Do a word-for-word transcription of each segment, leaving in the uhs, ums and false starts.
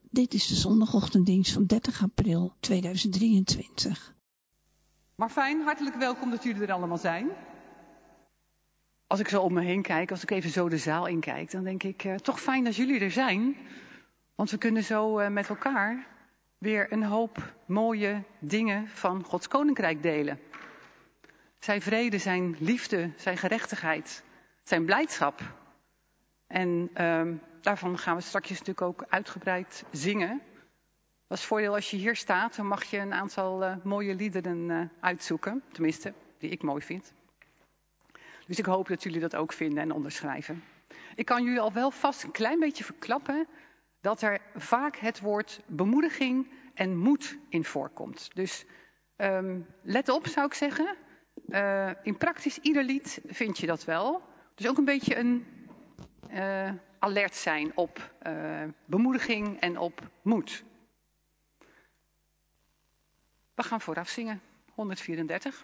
Dit is de zondagochtenddienst van dertig april tweeduizend drieëntwintig. Maar fijn, hartelijk welkom dat jullie er allemaal zijn. Als ik zo om me heen kijk, als ik even zo de zaal inkijk, dan denk ik, uh, toch fijn dat jullie er zijn. Want we kunnen zo uh, met elkaar weer een hoop mooie dingen van Gods Koninkrijk delen. Zijn vrede, zijn liefde, zijn gerechtigheid, zijn blijdschap. En uh, daarvan gaan we straks natuurlijk ook uitgebreid zingen. Dat is het voordeel als je hier staat, dan mag je een aantal uh, mooie liederen uh, uitzoeken. Tenminste, die ik mooi vind. Dus ik hoop dat jullie dat ook vinden en onderschrijven. Ik kan jullie al wel vast een klein beetje verklappen dat er vaak het woord bemoediging en moed in voorkomt. Dus um, let op, zou ik zeggen. Uh, in praktisch ieder lied vind je dat wel. Dus ook een beetje een uh, alert zijn op uh, bemoediging en op moed. We gaan vooraf zingen, honderdvierendertig.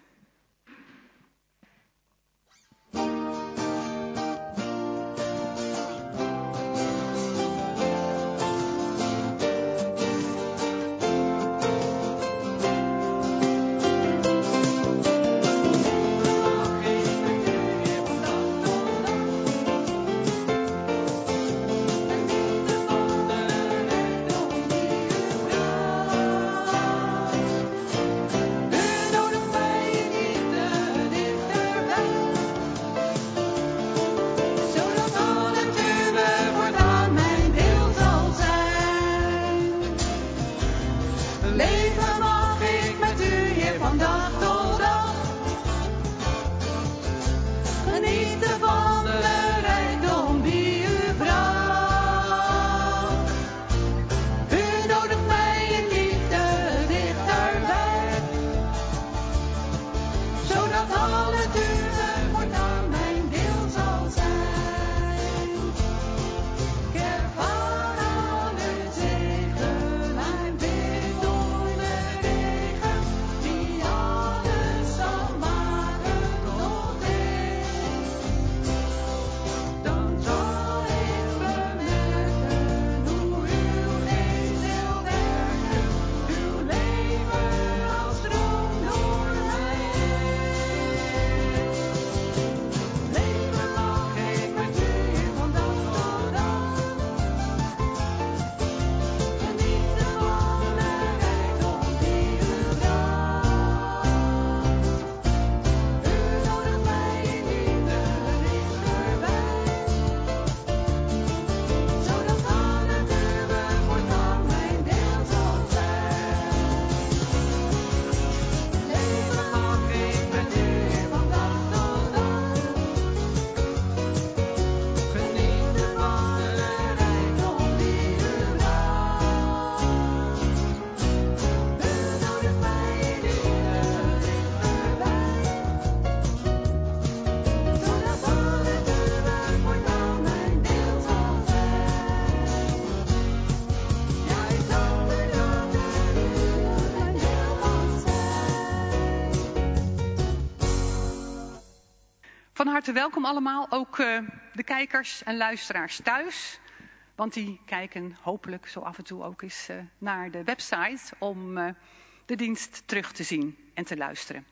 Van harte welkom allemaal, ook uh, de kijkers en luisteraars thuis. Want die kijken hopelijk zo af en toe ook eens uh, naar de website om uh, de dienst terug te zien en te luisteren.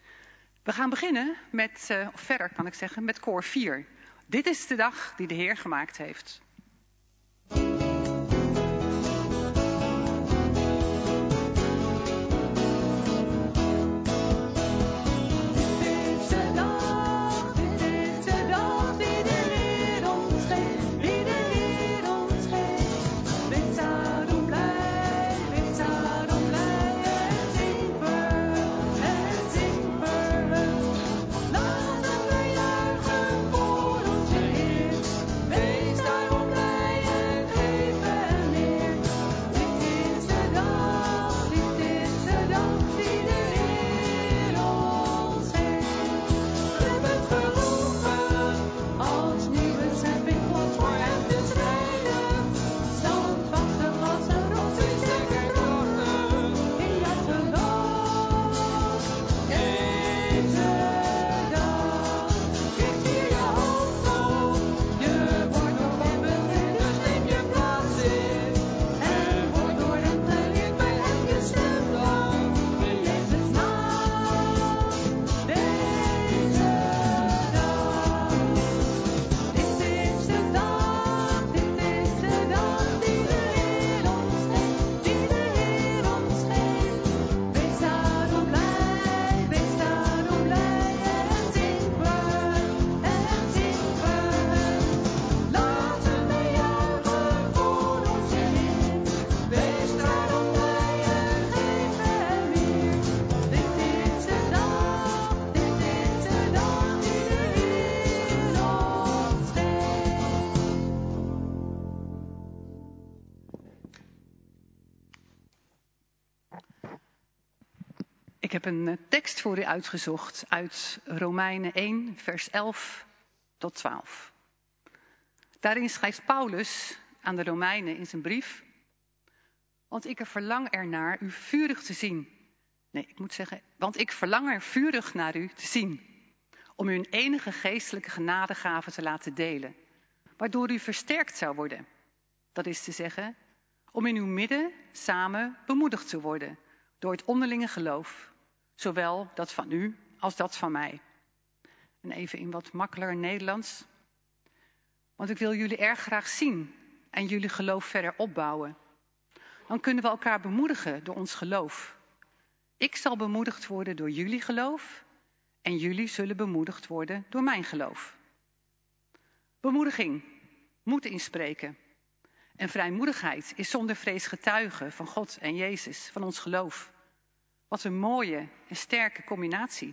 We gaan beginnen met, uh, of verder kan ik zeggen, met koor vier. Dit is de dag die de Heer gemaakt heeft. Wees daarom Ik heb een tekst voor u uitgezocht uit Romeinen één, vers elf tot twaalf. Daarin schrijft Paulus aan de Romeinen in zijn brief: Want ik er verlang ernaar u vurig te zien. Nee, ik moet zeggen, want ik verlang er vurig naar u te zien. Om u een enige geestelijke genadegave te laten delen. Waardoor u versterkt zou worden. Dat is te zeggen, om in uw midden samen bemoedigd te worden. Door het onderlinge geloof. Zowel dat van u als dat van mij. En even in wat makkelijker Nederlands. Want ik wil jullie erg graag zien en jullie geloof verder opbouwen. Dan kunnen we elkaar bemoedigen door ons geloof. Ik zal bemoedigd worden door jullie geloof en jullie zullen bemoedigd worden door mijn geloof. Bemoediging, moed inspreken. En vrijmoedigheid is zonder vrees getuigen van God en Jezus, van ons geloof. Wat een mooie en sterke combinatie.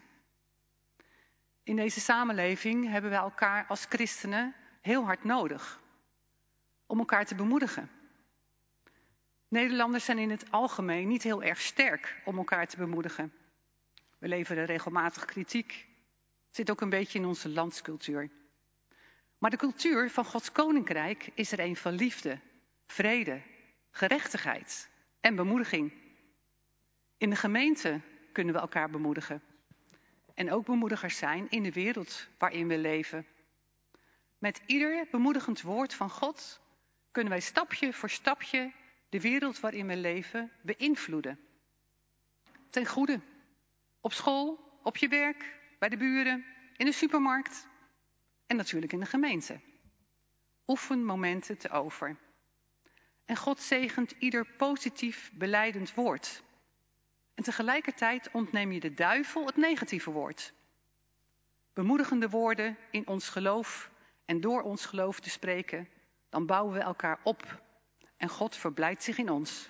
In deze samenleving hebben we elkaar als christenen heel hard nodig om elkaar te bemoedigen. Nederlanders zijn in het algemeen niet heel erg sterk om elkaar te bemoedigen. We leveren regelmatig kritiek. Het zit ook een beetje in onze landscultuur. Maar de cultuur van Gods koninkrijk is er een van liefde, vrede, gerechtigheid en bemoediging. In de gemeente kunnen we elkaar bemoedigen. En ook bemoedigers zijn in de wereld waarin we leven. Met ieder bemoedigend woord van God kunnen wij stapje voor stapje de wereld waarin we leven beïnvloeden. Ten goede. Op school, op je werk, bij de buren, in de supermarkt en natuurlijk in de gemeente. Oefen momenten te over. En God zegent ieder positief belijdend woord. En tegelijkertijd ontneem je de duivel het negatieve woord. Bemoedigende woorden in ons geloof en door ons geloof te spreken, dan bouwen we elkaar op. En God verblijdt zich in ons.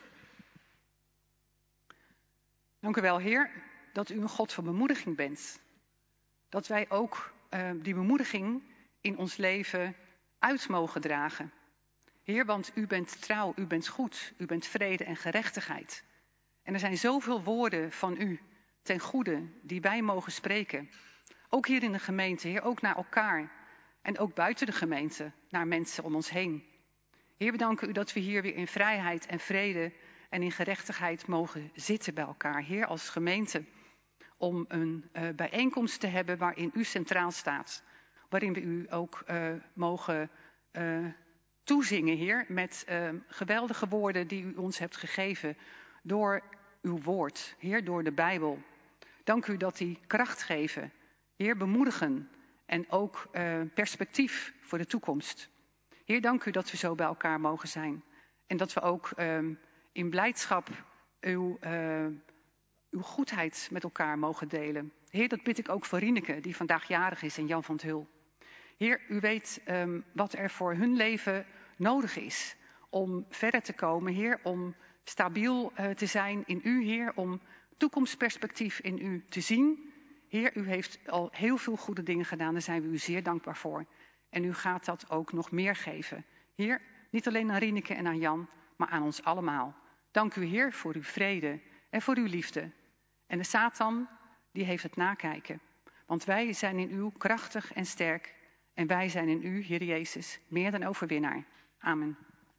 Dank u wel, Heer, dat u een God van bemoediging bent. Dat wij ook uh, die bemoediging in ons leven uit mogen dragen. Heer, want u bent trouw, u bent goed, u bent vrede en gerechtigheid. En er zijn zoveel woorden van u ten goede die wij mogen spreken. Ook hier in de gemeente, Heer, ook naar elkaar. En ook buiten de gemeente, naar mensen om ons heen. Heer, we danken u dat we hier weer in vrijheid en vrede en in gerechtigheid mogen zitten bij elkaar. Heer, als gemeente, om een uh, bijeenkomst te hebben waarin u centraal staat. Waarin we u ook uh, mogen uh, toezingen, Heer, met uh, geweldige woorden die u ons hebt gegeven door uw woord. Heer, door de Bijbel. Dank u dat die kracht geven. Heer, bemoedigen en ook uh, perspectief voor de toekomst. Heer, dank u dat we zo bij elkaar mogen zijn. En dat we ook uh, in blijdschap uw, uh, uw goedheid met elkaar mogen delen. Heer, dat bid ik ook voor Rieneke, die vandaag jarig is, en Jan van 't Hul. Heer, u weet um, wat er voor hun leven nodig is om verder te komen. Heer, om stabiel uh, te zijn in u, Heer, om toekomstperspectief in u te zien. Heer, u heeft al heel veel goede dingen gedaan, daar zijn we u zeer dankbaar voor. En u gaat dat ook nog meer geven. Heer, niet alleen aan Rieneke en aan Jan, maar aan ons allemaal. Dank u, Heer, voor uw vrede en voor uw liefde. En de Satan, die heeft het nakijken. Want wij zijn in u krachtig en sterk. En wij zijn in u, Heer Jezus, meer dan overwinnaar. Amen.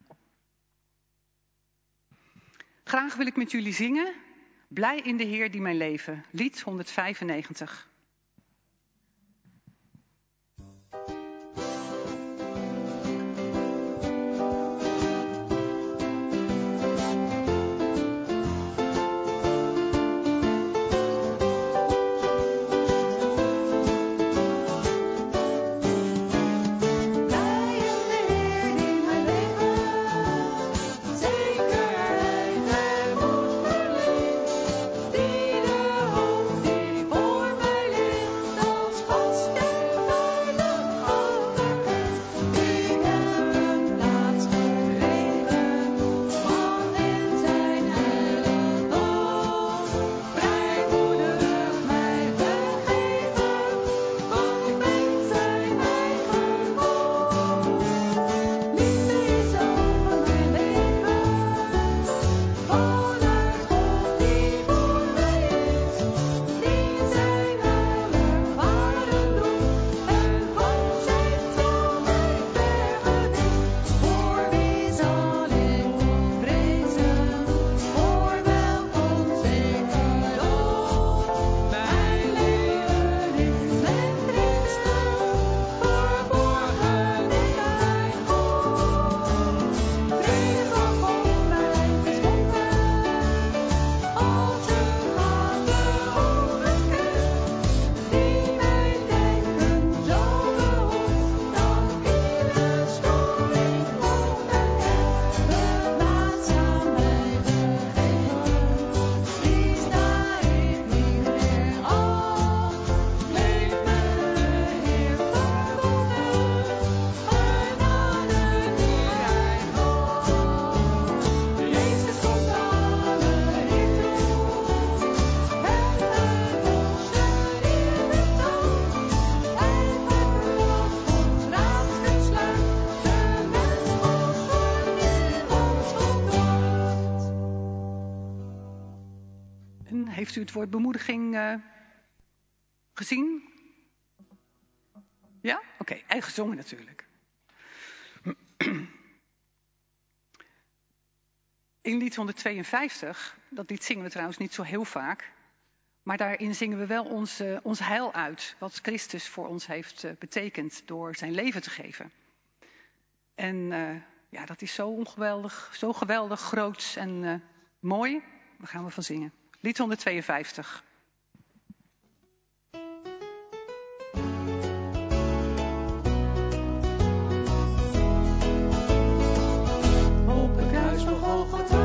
Graag wil ik met jullie zingen. Blij in de Heer die mijn leven. Lied honderdvijfennegentig. Die de hoop die voor mij En heeft u het woord bemoediging uh, gezien? Ja? Oké, okay. En gezongen natuurlijk. In lied honderdtweeënvijftig, dat lied zingen we trouwens niet zo heel vaak. Maar daarin zingen we wel ons, uh, ons heil uit. Wat Christus voor ons heeft uh, betekend door zijn leven te geven. En uh, ja, dat is zo ongeweldig, zo geweldig groots en uh, mooi. Daar gaan we van zingen. Lied honderdtweeënvijftig. Op het kruis van Golgotha.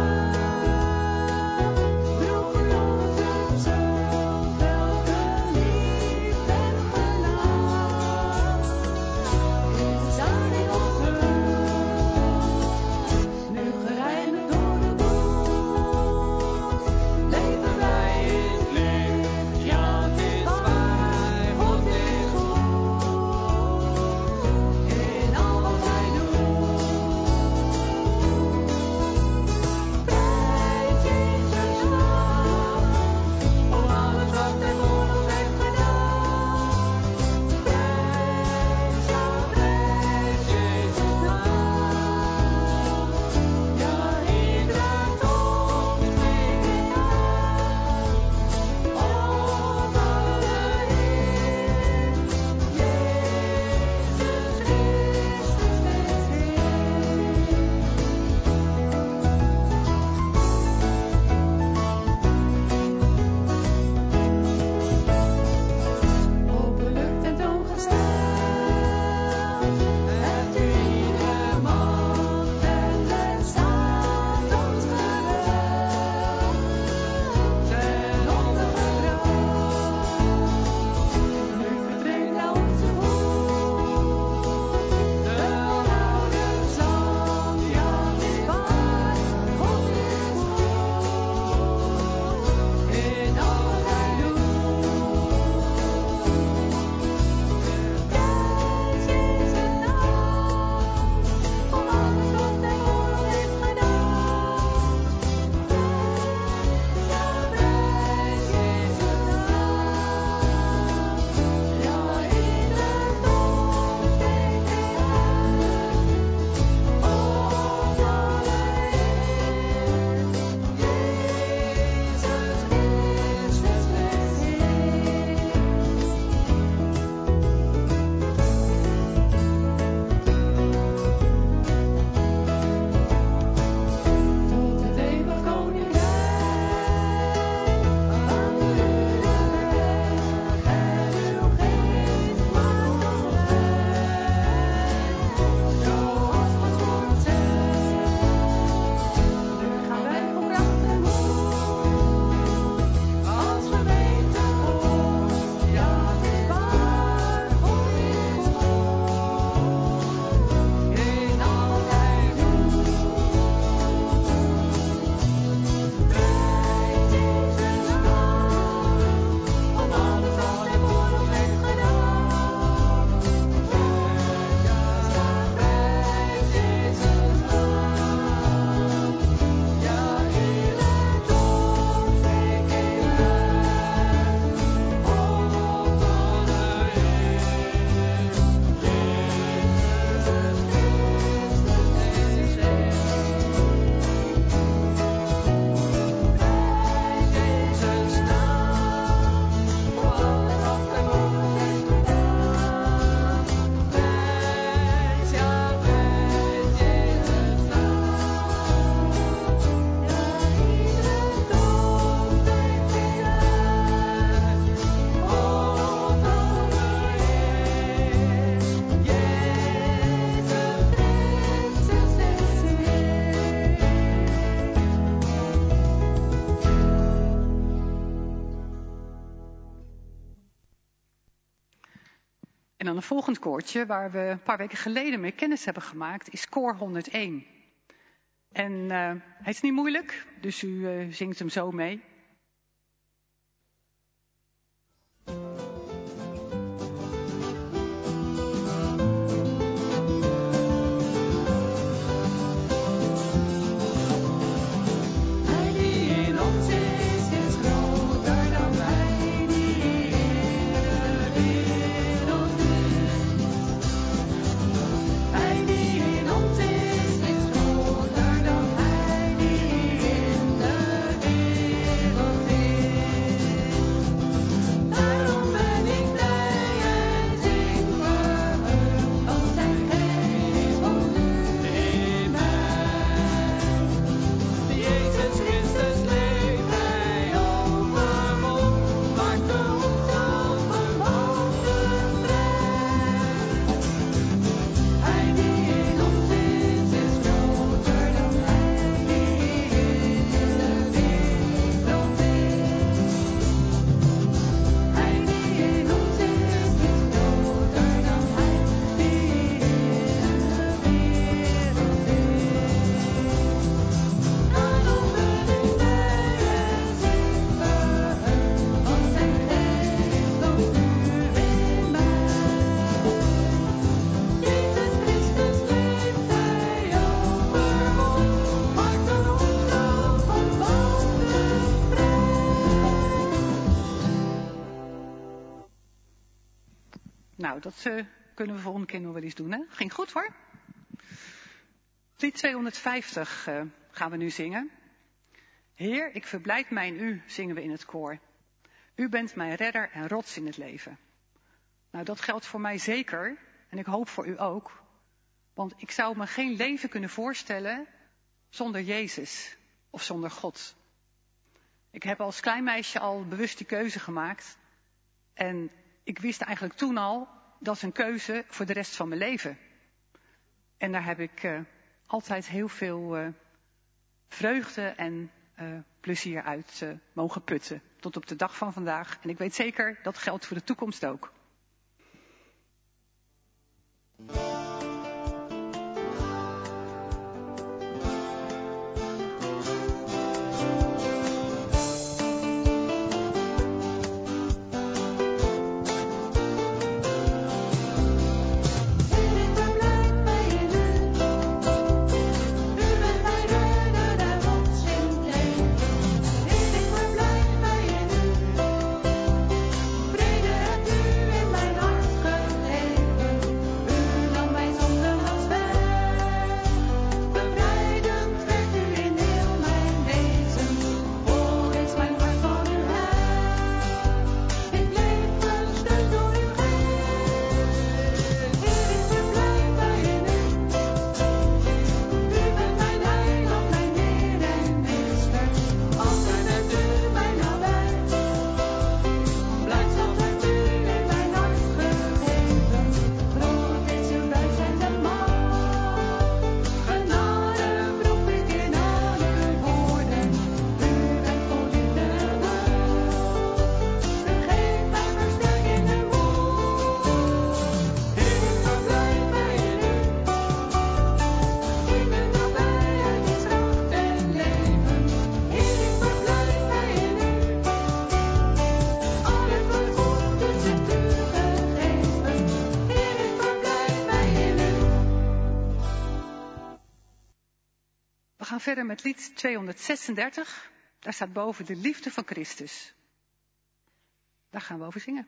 En dan een volgend koortje waar we een paar weken geleden mee kennis hebben gemaakt is koor honderdéén. En uh, hij is niet moeilijk, dus u uh, zingt hem zo mee. Hij die in ons is, is groot. Nou, dat uh, kunnen we volgende keer nog wel eens doen, hè? Ging goed, hoor. Lied tweehonderdvijftig uh, gaan we nu zingen. Heer, ik verblijd mij in u, zingen we in het koor. U bent mijn redder en rots in het leven. Nou, dat geldt voor mij zeker. En ik hoop voor u ook. Want ik zou me geen leven kunnen voorstellen zonder Jezus of zonder God. Ik heb als klein meisje al bewust die keuze gemaakt. En ik wist eigenlijk toen al, dat is een keuze voor de rest van mijn leven. En daar heb ik uh, altijd heel veel uh, vreugde en uh, plezier uit uh, mogen putten. Tot op de dag van vandaag. En ik weet zeker, dat geldt voor de toekomst ook. We gaan verder met lied tweehonderdzesendertig. Daar staat boven de liefde van Christus. Daar gaan we over zingen.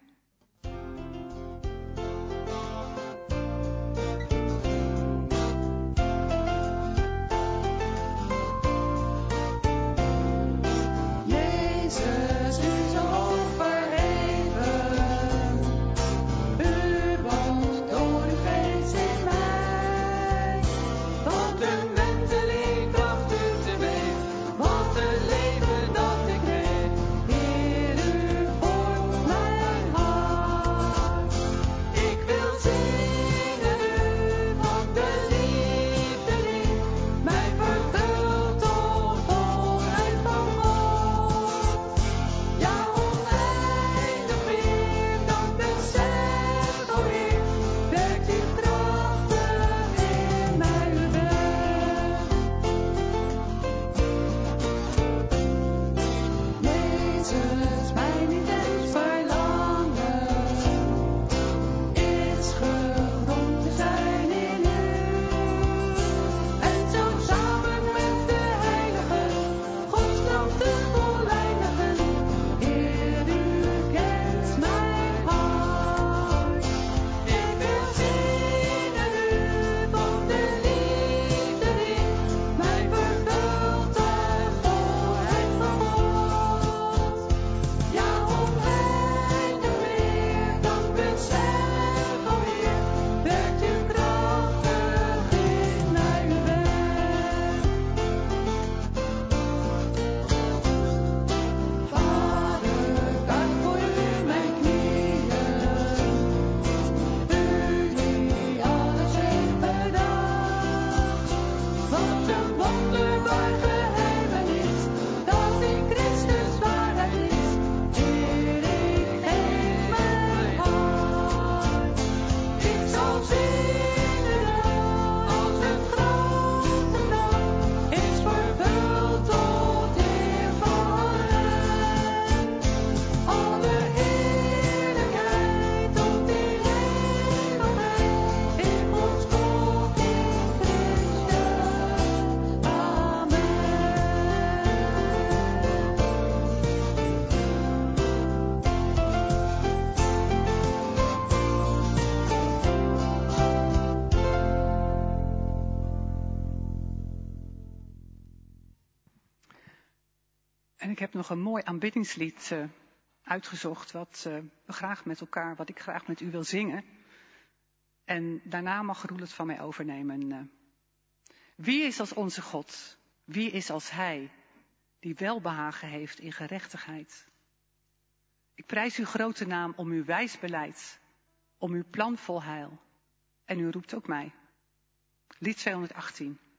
En ik heb nog een mooi aanbiddingslied uh, uitgezocht, wat uh, we graag met elkaar, wat ik graag met u wil zingen. En daarna mag Roel het van mij overnemen. Uh, wie is als onze God? Wie is als Hij, die welbehagen heeft in gerechtigheid? Ik prijs uw grote naam om uw wijs beleid, om uw plan vol heil. En u roept ook mij. Lied tweehonderdachttien.